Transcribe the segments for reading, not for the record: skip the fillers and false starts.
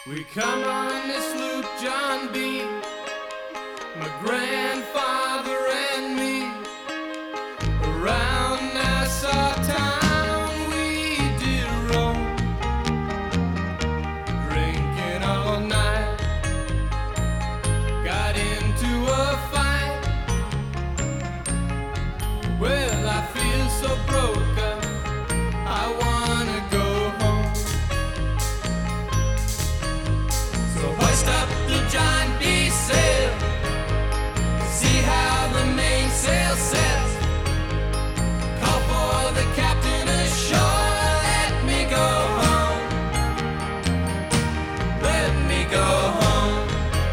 We come on this loop, John B., my grandfather and me. Around Nassau town we did roam, drinking all night. Got into a fight. Well, I feel so broke up, I wanna go home. So hoist up the John B. sail, see how the mainsail sets. Call for the captain ashore, let me go home. Let me go home.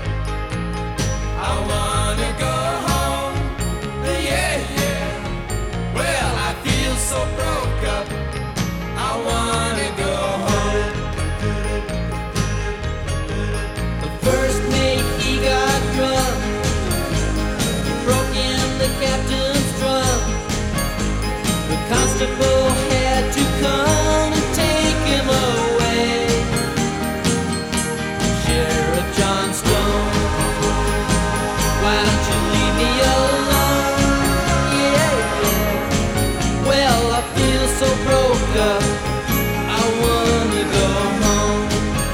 I wanna go home. Yeah, yeah. Well, I feel so broke up, I wanna go home. The first mate, he got drunk, broke in the captain's trunk. The constable had to come and take him away. Sheriff John Stone, why don't you leave me alone? Yeah, yeah. Well, I feel so broke up, I wanna go home.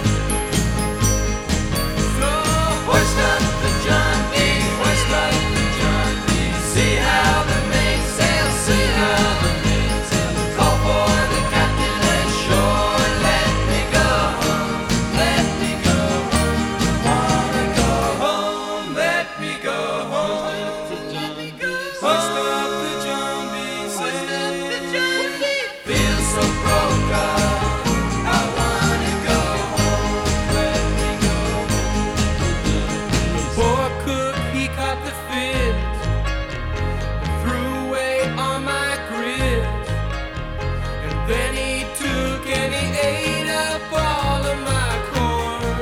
So hoist up the John B., hoist up the John B. See how the mainsail, see how the mainsail. Call for the captain ashore, let me go home, let me go home. Wanna go home, let me go home. Hoist up the John B., hoist up the John B. Feel so broke up, I wanna go home, let me go home. The poor cook, he caught the fish, threw away all my grits, and then he took and he ate up all of my corn.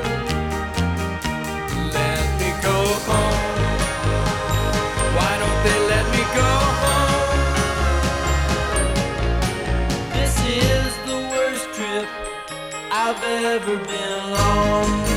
Let me go home. Why don't they let me go home? This is the worst trip I've ever been on.